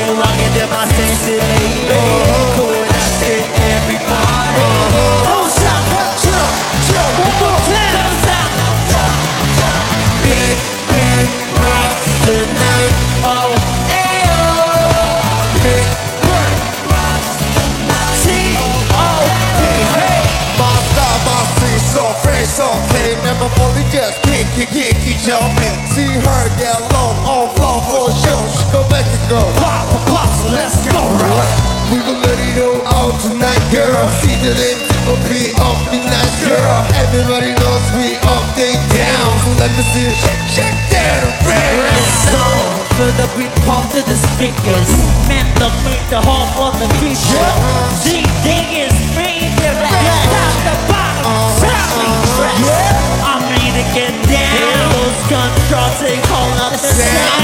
rocking to my senses, baby. Going out to everybody. Don't stop, jump, one more time. Don't stop. Big rock tonight. Oh, ayo. Big rock. C-O-P. Hey. My style, my street, so fresh, so clean. Never fully just kick, jumping. See her get low on floor for a show. She go back and go pop, pop, so let's go. We gon' let it all out tonight, girl. See the people be up the night, girl. Everybody knows we up, they down. So let me see it shake down. For the beat pump to the speakers. Man, the beat, the home of the future. G-Dig is free, they're like top to bottom, sounding fresh. I'm ready to get down. Those controls, they call up the sound.